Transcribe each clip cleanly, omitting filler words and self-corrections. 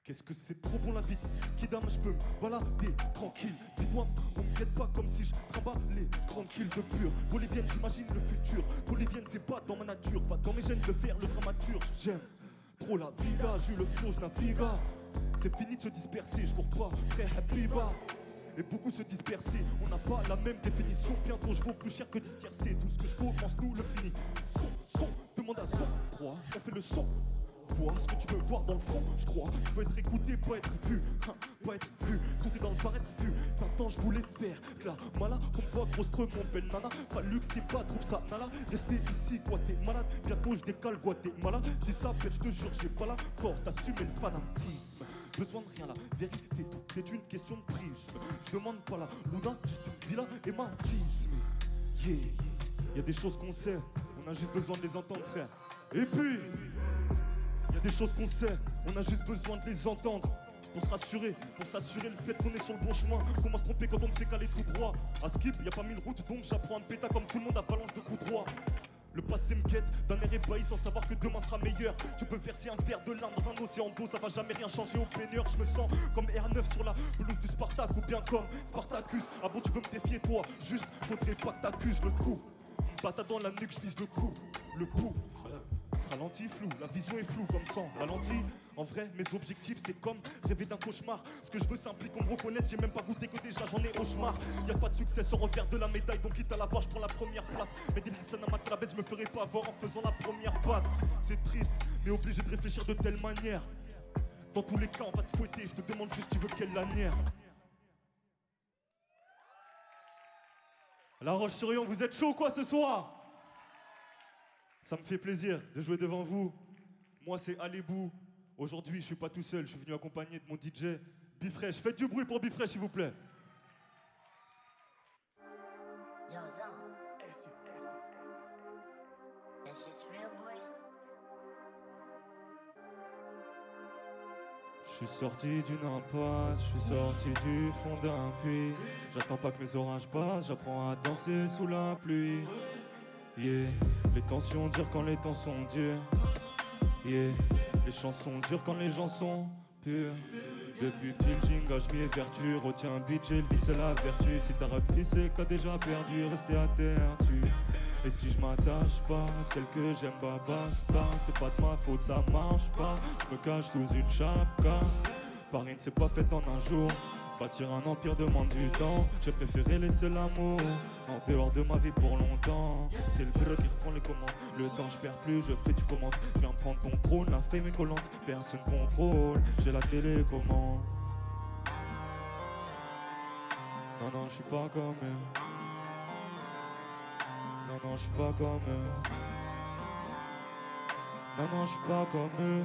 Qu'est-ce que c'est trop bon la vie, Kidam, je peux me balader tranquille. Dis-moi, on me guette pas comme si je travaillais tranquille de pur. Bolivienne, j'imagine le futur. Bolivienne, c'est pas dans ma nature, pas dans mes gènes de faire le dramaturge. J'aime trop la vida, j'ai eu le flow, je navigue. C'est fini de se disperser, je cours pas, très happy bas. Et beaucoup se disperser, on n'a pas la même définition. Bientôt je vaux plus cher que disperser. Tout ce que je commence, nous le finit. Son, demande à son. 3, on fait le son. Vois ce que tu veux voir dans le fond, je crois. Je veux être écouté, pas être vu, hein, pas être vu. Tout est dans le paraître vu. Tant je voulais faire la mala. Comme voit grosse creux, mon bel nana. Fallu que c'est pas, trouve ça nala. Rester ici, quoi, t'es malade. Bientôt je décale, quoi, t'es malade. Si ça pète, je te jure, j'ai pas la force d'assumer le fanatisme. Besoin de rien, la vérité, tout est une question de prisme. Je demande pas la Luna, juste une villa et ma tisme. Yeah, y a des choses qu'on sait, on a juste besoin de les entendre, frère. Et puis, y a des choses qu'on sait, on a juste besoin de les entendre. Pour s'assurer le fait qu'on est sur le bon chemin. Comment se tromper quand on me fait caler tout droit. À Skip, y a pas mille routes, donc j'apprends à me péta comme tout le monde à balance de coups droits. Le passé me guette d'un air ébahi sans savoir que demain sera meilleur. Tu peux verser un verre de larmes dans un océan d'eau, ça va jamais rien changer au peineur. Je me sens comme R9 sur la pelouse du Spartak ou bien comme Spartacus. Ah bon, tu veux me défier toi, juste faudrait pas que t'accuses le coup. Bata dans la nuque, je vise le coup, le pouls. Ce ralenti flou, la vision est floue comme sang ralenti. En vrai, mes objectifs c'est comme rêver d'un cauchemar. Ce que je veux s'implique qu'on me reconnaisse, j'ai même pas goûté que déjà j'en ai au chemin. Y'a pas de succès sans revers de la médaille, donc quitte à la voir, je prends la première place. Mais Dil Hassan à Matrabès, je me ferai pas avoir en faisant la première passe. C'est triste, mais obligé de réfléchir de telle manière. Dans tous les cas, on va te fouetter, je te demande juste tu veux quelle lanière. La Roche-sur-Yon, vous êtes chaud quoi ce soir? Ça me fait plaisir de jouer devant vous. Moi, c'est Alébou. Aujourd'hui, je suis pas tout seul. Je suis venu accompagné de mon DJ, Bifresh. Faites du bruit pour Bifresh, s'il vous plaît. Yo, Zon. That shit's real, boy. Je suis sorti d'une impasse, je suis sorti du fond d'un puits. J'attends pas que mes orages passent, j'apprends à danser sous la pluie. Yeah, les tensions durent quand les temps sont durs. Yeah, les chansons durent quand les gens sont purs. Depuis petit le jingle, je m'y vertu. Retiens un beat, j'ai le vice, c'est la vertu. Si t'as rap c'est que t'as déjà perdu. Rester à terre, tu. Et si je m'attache pas à celle que j'aime, bah basta. C'est pas de ma faute, ça marche pas. Je me cache sous une chapka. Paris ne s'est pas fait en un jour. Bâtir un empire demande du temps. J'ai préféré laisser l'amour en dehors de ma vie pour longtemps. C'est le vélo qui reprend les commandes. Le temps je perds plus, je fais du commande. Je viens prendre ton trône, la fame est collante. Personne contrôle, j'ai la télécommande. Non non, je suis pas comme eux. Non non, je suis pas comme eux. Non non, je suis pas comme eux.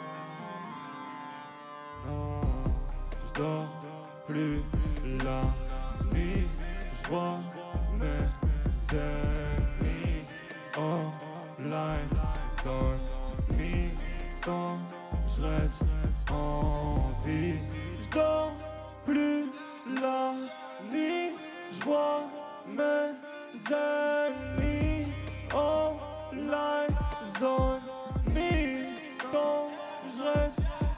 Non, je dors plus la nuit, je vois mes ennemis online, zone mi-temps, je reste en vie. Je dors plus la nuit, je vois mes ennemis online, zone mi-temps, je reste.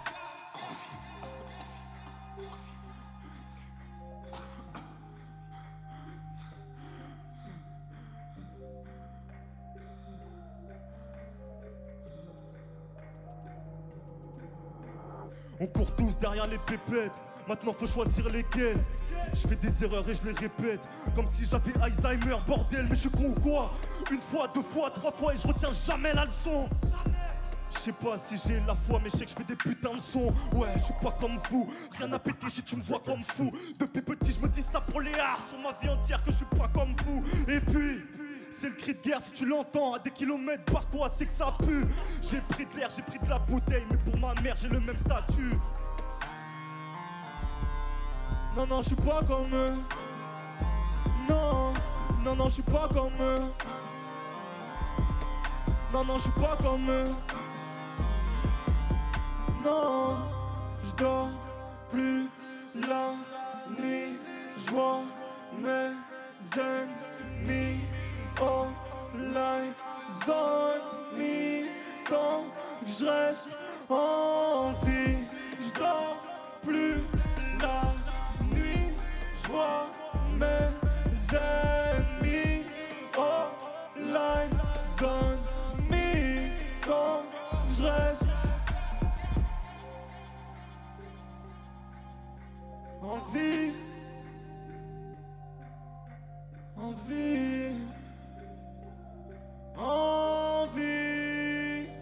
On court tous derrière les pépettes, maintenant faut choisir lesquelles. Je fais des erreurs et je les répète, comme si j'avais Alzheimer, bordel, mais je suis con ou quoi? Une fois, deux fois, trois fois et je retiens jamais la leçon. Je sais pas si j'ai la foi, mais je sais que je fais des putains de sons. Ouais, je suis pas comme vous, rien à péter si tu me vois comme fou. Depuis petit, je me dis ça pour les arts, sur ma vie entière que je suis pas comme vous. Et puis, c'est le cri de guerre si tu l'entends à des kilomètres par toi, c'est que ça pue. J'ai pris de l'air, j'ai pris de la bouteille, mais pour ma mère j'ai le même statut. Non non, je suis pas comme eux. Non, non non, je suis pas comme eux. Non non, je suis pas comme eux. Non, je dors plus la nuit, je vois mes ennemis online, zone mi-temps, que je reste en vie. Je dors envie, envie,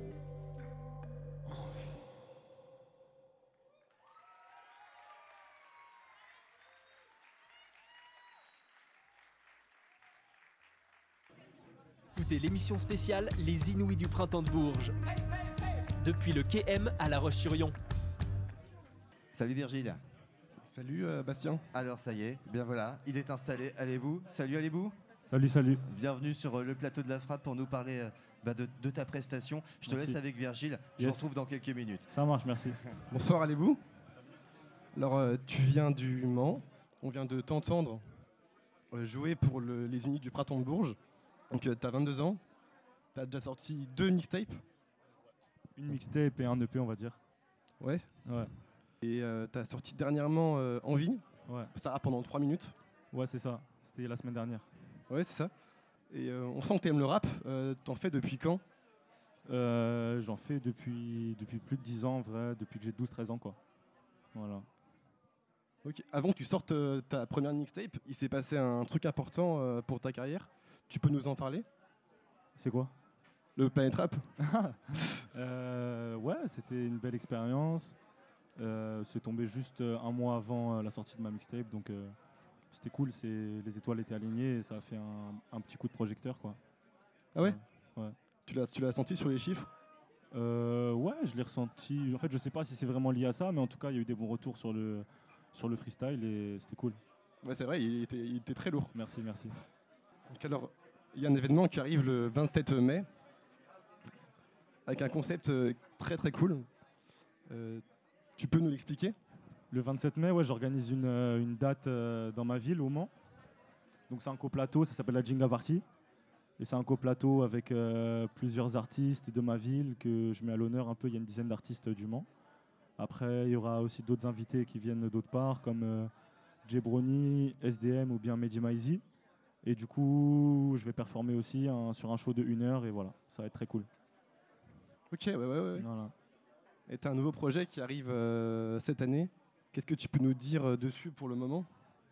envie. Écoutez l'émission spéciale Les Inouïs du Printemps de Bourges. Depuis le quai M à La Roche-sur-Yon. Salut Virgile. Salut Bastien. Alors ça y est, bien voilà, il est installé. Allez-vous. Salut Allez-vous. Salut, salut. Bienvenue sur le plateau de la Frappe pour nous parler de ta prestation. Je te Merci. laisse avec Virgile, je Yes. vous retrouve dans quelques minutes. Ça marche, merci. Bonsoir, allez-vous. Alors, tu viens du Mans. On vient de t'entendre jouer pour les Unis du Printemps de Bourges. Donc, tu as 22 ans. Tu as déjà sorti 2 mixtapes. Une mixtape et un EP, on va dire. Ouais. Ouais, Et tu as sorti dernièrement Envie. ouais, Ça rappe pendant 3 minutes. ouais, c'est ça. C'était la semaine dernière. Ouais, c'est ça. Et on sent que tu aimes le rap. T'en fais depuis quand? J'en fais depuis plus de 10 ans, en vrai, depuis que j'ai 12-13 ans, quoi. Voilà. Ok. Avant que tu sortes ta première mixtape, il s'est passé un truc important pour ta carrière. Tu peux nous en parler? C'est quoi? Le Planet Rap. Ouais, c'était une belle expérience. C'est tombé juste un mois avant la sortie de ma mixtape, donc c'était cool. Les étoiles étaient alignées et ça a fait un petit coup de projecteur, quoi. Ah ouais? Ouais. Tu l'as senti sur les chiffres? Ouais, je l'ai ressenti. En fait, je sais pas si c'est vraiment lié à ça, mais en tout cas, il y a eu des bons retours sur le freestyle et c'était cool. Ouais, c'est vrai, il était très lourd. Merci, merci. Donc alors, il y a un événement qui arrive le 27 mai avec un concept très très cool. Tu peux nous l'expliquer? Le 27 mai, ouais, j'organise une date dans ma ville, au Mans. Donc c'est un coplateau, ça s'appelle la Jinga Party. Et c'est un coplateau avec plusieurs artistes de ma ville que je mets à l'honneur un peu. Il y a une dizaine d'artistes du Mans. Après, il y aura aussi d'autres invités qui viennent d'autre part, comme J-Brony, SDM ou bien Mehdi Maizi. Et du coup, je vais performer aussi sur un show de 1 heure et voilà, ça va être très cool. Ok, ouais. Voilà. Et tu as un nouveau projet qui arrive cette année. Qu'est-ce que tu peux nous dire dessus pour le moment?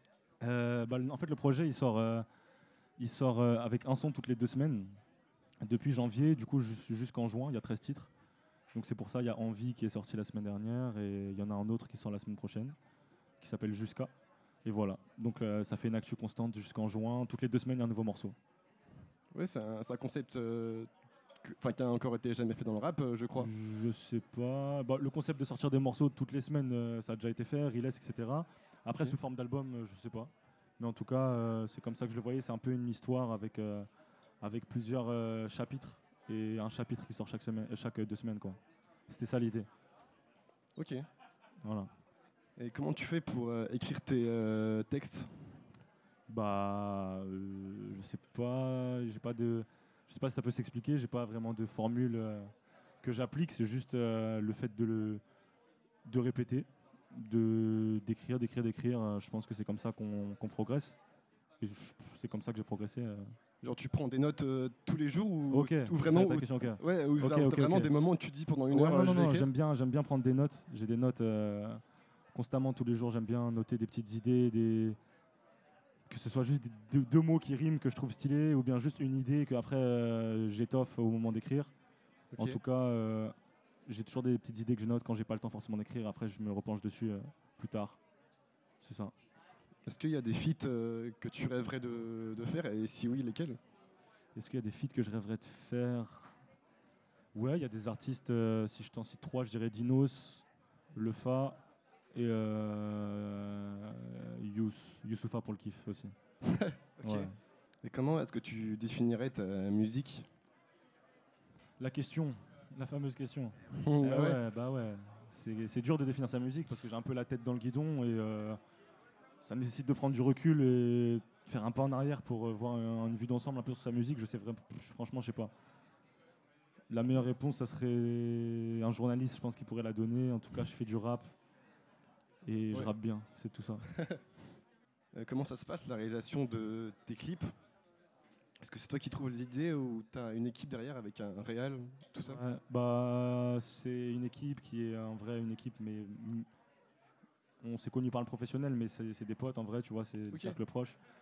En fait, le projet, il sort avec un son toutes les 2 semaines. Depuis janvier, du coup, jusqu'en juin, il y a 13 titres. Donc c'est pour ça, il y a Envie qui est sorti la semaine dernière et il y en a un autre qui sort la semaine prochaine, qui s'appelle Jusqu'à. Et voilà, donc ça fait une actu constante jusqu'en juin. Toutes les 2 semaines, il y a un nouveau morceau. Ouais, c'est un concept qui a encore été jamais fait dans le rap, je crois. Je sais pas. Bah, le concept de sortir des morceaux toutes les semaines, ça a déjà été fait, release, etc. Après, Ok. sous forme d'album, je sais pas. Mais en tout cas, c'est comme ça que je le voyais. C'est un peu une histoire avec plusieurs chapitres et un chapitre qui sort chaque 2 semaines, quoi. C'était ça l'idée. Ok. Voilà. Et comment tu fais pour écrire tes textes? Je sais pas. Je sais pas si ça peut s'expliquer. J'ai pas vraiment de formule que j'applique. C'est juste le fait de répéter, d'écrire. Je pense que c'est comme ça qu'on progresse. Et c'est comme ça que j'ai progressé. Genre tu prends des notes tous les jours ou, Ok, ou vraiment c'est ta question, ok. Ouais, ou Ok, t'as ok, vraiment ok. des moments où tu te dis pendant une Ouais, heure non, je vais écrire. j'aime bien prendre des notes. J'ai des notes constamment tous les jours. J'aime bien noter des petites idées, que ce soit juste deux mots qui riment que je trouve stylés ou bien juste une idée que après j'étoffe au moment d'écrire. Ok. En tout cas, j'ai toujours des petites idées que je note quand j'ai pas le temps forcément d'écrire. Après, je me repenche dessus plus tard. C'est ça. Est-ce qu'il y a des feats que tu rêverais de faire et si oui, lesquels? Est-ce qu'il y a des feats que je rêverais de faire? Ouais, il y a des artistes, si je t'en cite 3, je dirais Dinos, Lefa et Youssoufa pour le kiff aussi. Ok. Ouais. Et comment est-ce que tu définirais ta musique? La question, la fameuse question. Ah ouais. Bah ouais. C'est dur de définir sa musique parce que j'ai un peu la tête dans le guidon et ça nécessite de prendre du recul et de faire un pas en arrière pour voir une vue d'ensemble un peu sur sa musique. Franchement, je sais pas. La meilleure réponse, ça serait un journaliste, je pense, qui pourrait la donner. En tout cas, je fais du rap et je Ouais. rappe bien, c'est tout ça. Comment ça se passe la réalisation de tes clips? Est-ce que c'est toi qui trouves les idées ou tu as une équipe derrière avec un réal, tout ça? Ouais, bah, c'est une équipe qui est en vrai une équipe, mais on s'est connus par le professionnel, mais c'est des potes en vrai, tu vois, c'est le Ok. cercle proche.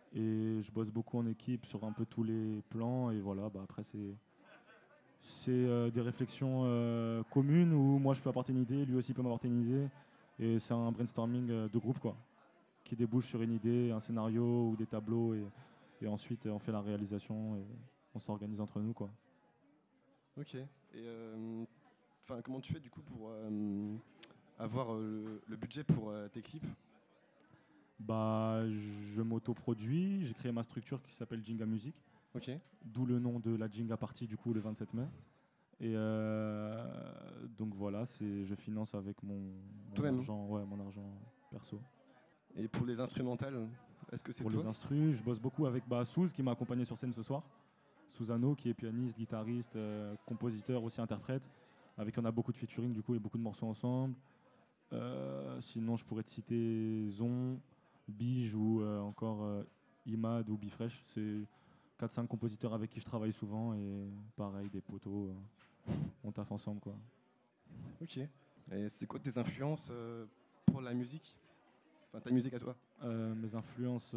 Et je bosse beaucoup en équipe sur un peu tous les plans. Et voilà, bah après, c'est des réflexions communes où moi je peux apporter une idée, lui aussi peut m'apporter une idée. Et c'est un brainstorming de groupe, quoi, qui débouche sur une idée, un scénario ou des tableaux. Et ensuite, on fait la réalisation et on s'organise entre nous, quoi. Ok. Et comment tu fais du coup pour avoir le budget pour tes clips? Bah, je m'autoproduis, j'ai créé ma structure qui s'appelle Jinga Music, Ok. d'où le nom de la Jinga Party du coup le 27 mai. Et donc voilà, je finance avec mon Toi-même? argent, ouais, mon argent perso. Et pour les instrumentales, est-ce que c'est Pour toi? les instrus, je bosse beaucoup avec Souz qui m'a accompagné sur scène ce soir. Souzano qui est pianiste, guitariste, compositeur, aussi interprète, avec qui on a beaucoup de featuring du coup et beaucoup de morceaux ensemble. Sinon, je pourrais te citer Zon, Bige ou encore Imad ou Bifresh. C'est 4-5 compositeurs avec qui je travaille souvent et pareil, des potos. On taffe ensemble, quoi. Ok. Et c'est quoi tes influences pour la musique? Enfin, ta musique à toi? Mes influences,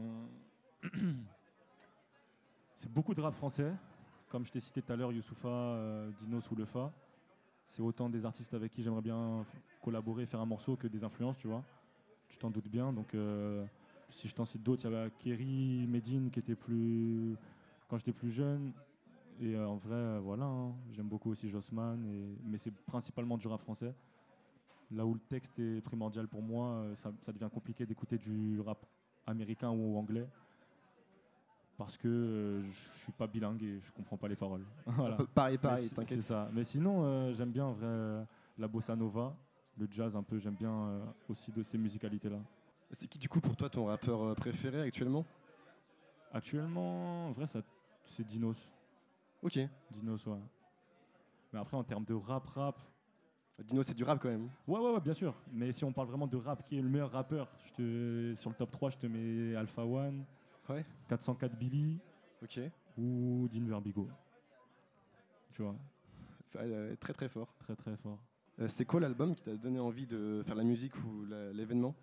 c'est beaucoup de rap français. Comme je t'ai cité tout à l'heure, Youssoupha, Dinos ou Lefa. C'est autant des artistes avec qui j'aimerais bien collaborer, faire un morceau que des influences, tu vois. Tu t'en doutes bien. Donc, si je t'en cite d'autres, il y avait Kerry, Medine qui était plus quand j'étais plus jeune. Et en vrai, voilà, hein, j'aime beaucoup aussi Jossman. Mais c'est principalement du rap français. Là où le texte est primordial pour moi, ça devient compliqué d'écouter du rap américain ou anglais. Parce que je suis pas bilingue et je comprends pas les paroles. Voilà. Pareil, C'est t'inquiète. ça. Mais sinon, j'aime bien en vrai la bossa nova, le jazz un peu. J'aime bien aussi de ces musicalités-là. C'est qui du coup pour toi ton rappeur préféré actuellement? Actuellement, en vrai, c'est Dinos. Ok. Dinos, ouais. Mais après, en termes de rap, Dino, c'est du rap quand même. ouais, bien sûr. Mais si on parle vraiment de rap, qui est le meilleur rappeur, sur le top 3, je te mets Alpha One, Ouais. 404 Billy Ok. ou Dean Verbigo. Tu vois, Très très fort. très très fort. C'est quoi l'album qui t'a donné envie de faire la musique ou l'événement?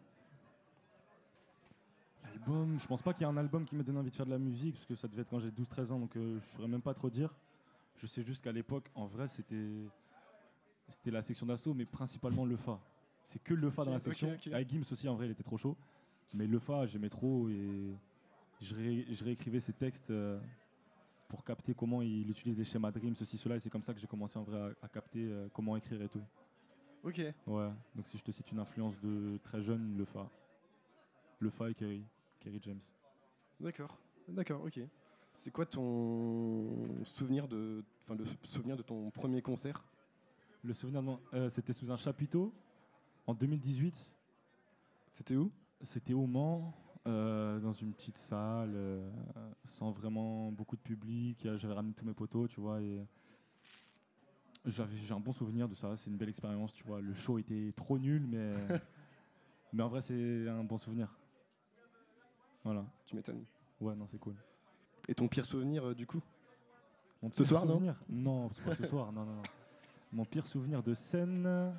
L'album, je pense pas qu'il y ait un album qui me donne envie de faire de la musique, parce que ça devait être quand j'ai 12-13 ans, donc je saurais même pas trop dire. Je sais juste qu'à l'époque, en vrai, c'était la section d'assaut, mais principalement le Fa. C'est que le Fa dans la section. ok. Avec Gims aussi, en vrai, il était trop chaud. Mais le Fa, j'aimais trop et je réécrivais ses textes pour capter comment il utilise les schémas de rimes, ceci, cela. Et c'est comme ça que j'ai commencé en vrai à capter comment écrire et tout. Ok. Ouais, donc si je te cite une influence de très jeune, le Fa. Le Fa et Kerry James. D'accord, ok. C'est quoi ton souvenir le souvenir de ton premier concert? Le souvenir, c'était sous un chapiteau en 2018. C'était où? C'était au Mans, dans une petite salle, sans vraiment beaucoup de public. J'avais ramené tous mes potos, tu vois, et j'ai un bon souvenir de ça. C'est une belle expérience, tu vois. Le show était trop nul, mais en vrai, c'est un bon souvenir. Voilà. Tu m'étonnes. Ouais, non, c'est cool. Et ton pire souvenir du coup? Mon Ce pire soir, non? souvenir Non, c'est pas ce soir, non. Mon pire souvenir de scène,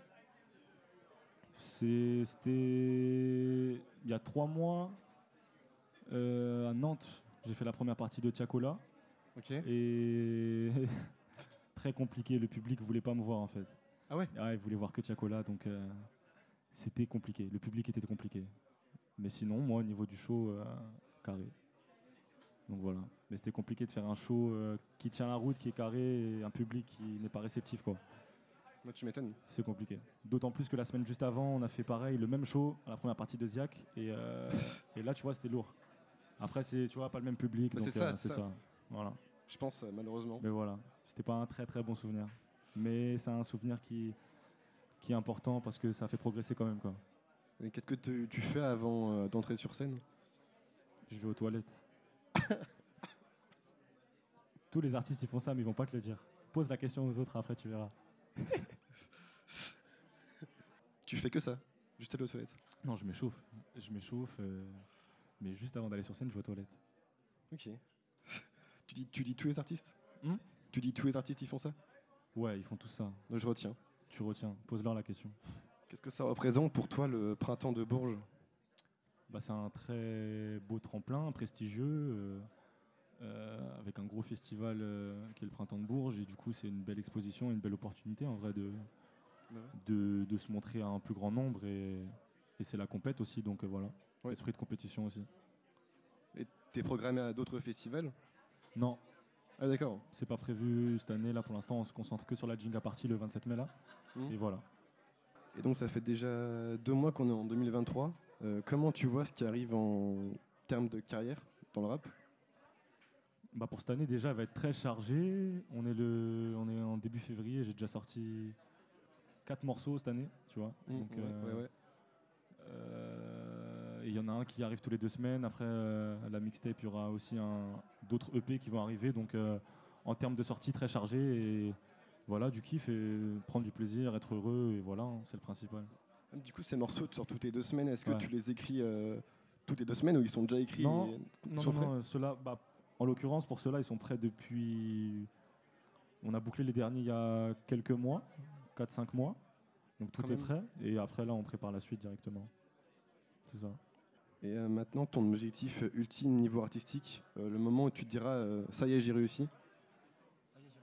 c'était il y a 3 mois à Nantes. J'ai fait la première partie de Tiakola Ok. et très compliqué. Le public voulait pas me voir en fait. Ah ouais? Il voulait voir que Tiakola, donc c'était compliqué. Le public était compliqué. Mais sinon, moi, au niveau du show, carré. Donc voilà. Mais c'était compliqué de faire un show qui tient la route, qui est carré, et un public qui n'est pas réceptif, quoi. Moi, tu m'étonnes. C'est compliqué. D'autant plus que la semaine juste avant, on a fait pareil, le même show à la première partie de Ziak. Et là, tu vois, c'était lourd. Après, c'est, tu vois, pas le même public. Bah, donc, c'est ça. Voilà. Je pense, malheureusement. Mais voilà. C'était pas un très très bon souvenir. Mais c'est un souvenir qui est important parce que ça fait progresser quand même, quoi. Et qu'est-ce que tu fais avant d'entrer sur scène? Je vais aux toilettes. Tous les artistes, ils font ça, mais ils vont pas te le dire. Pose la question aux autres, après tu verras. Tu fais que ça? Juste aller aux toilettes? Non, je m'échauffe. Mais juste avant d'aller sur scène, je vais aux toilettes. Ok. Tu dis tous les artistes? Hmm? Tu dis tous les artistes, ils font ça? Ouais, ils font tout ça. Je retiens. Tu retiens. Pose-leur la question. Qu'est-ce que ça représente pour toi le printemps de Bourges? C'est un très beau tremplin, prestigieux, avec un gros festival qui est le Printemps de Bourges. Et du coup, c'est une belle exposition, une belle opportunité en vrai de se montrer à un plus grand nombre. Et c'est la compète aussi, donc voilà, Ouais. l'esprit de compétition aussi. Et t'es programmé à d'autres festivals? Non, Ah d'accord. c'est pas prévu cette année. Là, pour l'instant, on se concentre que sur la Jinga Party le 27 mai là. Mhm. Et voilà. Et donc ça fait déjà 2 mois qu'on est en 2023. Comment tu vois ce qui arrive en termes de carrière dans le rap? Pour cette année, déjà, elle va être très chargée. On est en début février. J'ai déjà sorti 4 morceaux cette année, tu vois. Donc, ouais. et il y en a un qui arrive tous les 2 semaines. Après, la mixtape, il y aura aussi d'autres EP qui vont arriver. Donc, en termes de sortie, très chargé. Et voilà, du kiff et prendre du plaisir, être heureux. Et voilà, c'est le principal. Du coup, ces morceaux, tu sors toutes les 2 semaines. Est-ce que Ouais. tu les écris toutes les 2 semaines ou ils sont déjà écrits Non, et ils Non, sont prêts? ceux-là, en l'occurrence, pour ceux-là, ils sont prêts depuis. On a bouclé les derniers il y a quelques mois, 4-5 mois. Donc tout Quand est même. prêt. Et après, là, on prépare la suite directement. C'est ça. Et maintenant, ton objectif ultime niveau artistique, le moment où tu te diras ça y est, j'ai réussi. Ça y est, j'ai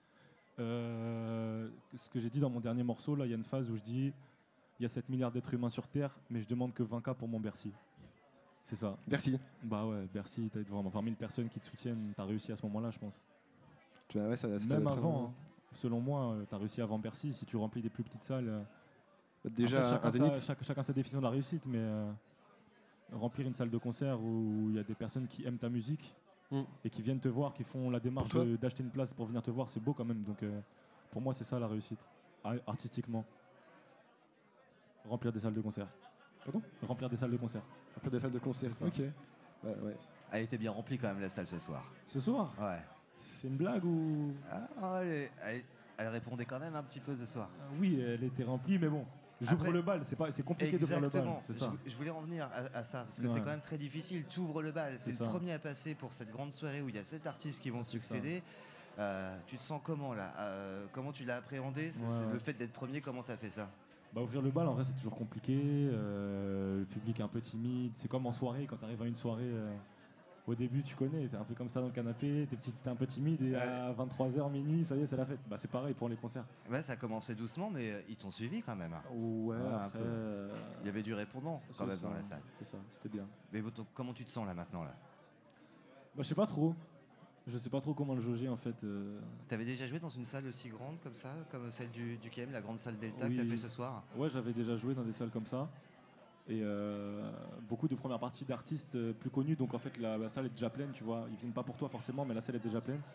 réussi. Ce que j'ai dit dans mon dernier morceau, là, il y a une phase où je dis il y a 7 milliards d'êtres humains sur Terre, mais je demande que 20K pour mon Bercy. C'est ça. Merci. Bah ouais, Bercy, t'as vraiment 20 000 personnes qui te soutiennent, t'as réussi à ce moment-là, je pense. Ouais, ça Même doit être avant, hein. Selon moi, t'as réussi avant Bercy. Si tu remplis des plus petites salles. déjà Après, un zénith. chacun sa définition de la réussite, mais remplir une salle de concert où il y a des personnes qui aiment ta musique et qui viennent te voir, qui font la démarche Pour toi d'acheter une place pour venir te voir, c'est beau quand même. Donc pour moi, c'est ça la réussite, artistiquement. Remplir des salles de concert. Pardon? Remplir des salles de concert. Un peu des salles de concert. C'est ça. Ok. Ouais. Elle était bien remplie quand même la salle ce soir. Ce soir, Ouais. c'est une blague ou Elle répondait quand même un petit peu ce soir. Oui, elle était remplie, mais bon. J'ouvre Après- le bal, c'est compliqué d'ouvrir le bal. Exactement. C'est ça. Je voulais en venir à ça, parce que Ouais. c'est quand même très difficile. Tu ouvres le bal, C'est c'est ça. le premier à passer pour cette grande soirée où il y a 7 artistes qui vont C'est succéder. Tu te sens comment là? Comment tu l'as appréhendé? C'est Ouais. le fait d'être premier, comment tu as fait ça? Ouvrir le bal, en vrai, c'est toujours compliqué. Le public est un peu timide. C'est comme en soirée, quand tu arrives à une soirée, au début, tu connais, t'es un peu comme ça dans le canapé, t'es un peu timide, et à 23h, minuit, ça y est, c'est la fête. C'est pareil pour les concerts. Ouais, ça a commencé doucement, mais ils t'ont suivi quand même. Ouais, un après. peu. Il y avait du répondant quand même dans la salle. C'est ça, c'était bien. Mais bon, donc, comment tu te sens là maintenant là? Je sais pas trop. Je sais pas trop comment le jauger en fait. T'avais déjà joué dans une salle aussi grande comme ça, comme celle du KM, la grande salle Delta Oui. que t'as fait ce soir? Ouais, j'avais déjà joué dans des salles comme ça. Et beaucoup de premières parties d'artistes plus connus, donc en fait la salle est déjà pleine, tu vois. Ils viennent pas pour toi forcément, mais la salle est déjà pleine.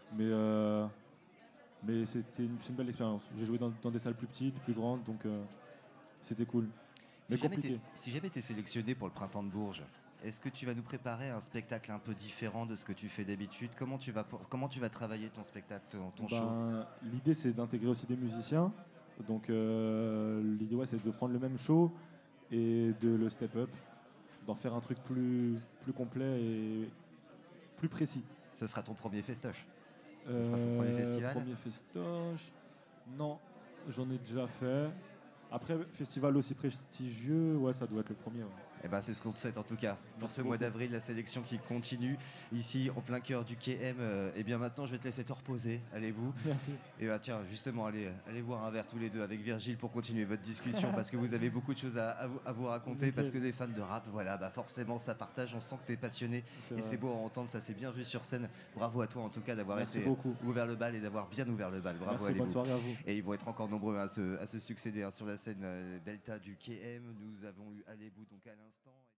Mais c'est une belle expérience. J'ai joué dans des salles plus petites, plus grandes, donc c'était cool. Mais compliqué. Si jamais t'es sélectionné pour le Printemps de Bourges, est-ce que tu vas nous préparer un spectacle un peu différent de ce que tu fais d'habitude? Comment tu vas travailler ton spectacle, ton show? L'idée c'est d'intégrer aussi des musiciens. Donc l'idée c'est de prendre le même show et de le step up, d'en faire un truc plus complet et plus précis. Ce sera ton premier festoche? Ce sera ton premier festival? Premier festoche. Non, j'en ai déjà fait. Après, festival aussi prestigieux, ouais, ça doit être le premier. Ouais. Eh ben, c'est ce qu'on te souhaite en tout cas. Pour Merci ce mois beaucoup. d'avril, la sélection qui continue ici en plein cœur du KM. Et bien maintenant, je vais te laisser te reposer. Allez-vous. Merci. Et bah tiens, justement, allez boire un verre tous les deux avec Virgile pour continuer votre discussion parce que vous avez beaucoup de choses à vous raconter. Nickel. Parce que des fans de rap, voilà, forcément, ça partage. On sent que tu es passionné C'est et vrai. c'est beau à entendre. Ça s'est bien vu sur scène. Bravo à toi en tout cas d'avoir Merci été beaucoup. ouvert le bal et d'avoir bien ouvert le bal. Bravo, Merci, bonne allez-vous. soirée à vous. Et ils vont être encore nombreux à se succéder sur la scène Delta du KM. Nous avons eu Alébou donc à l'instant.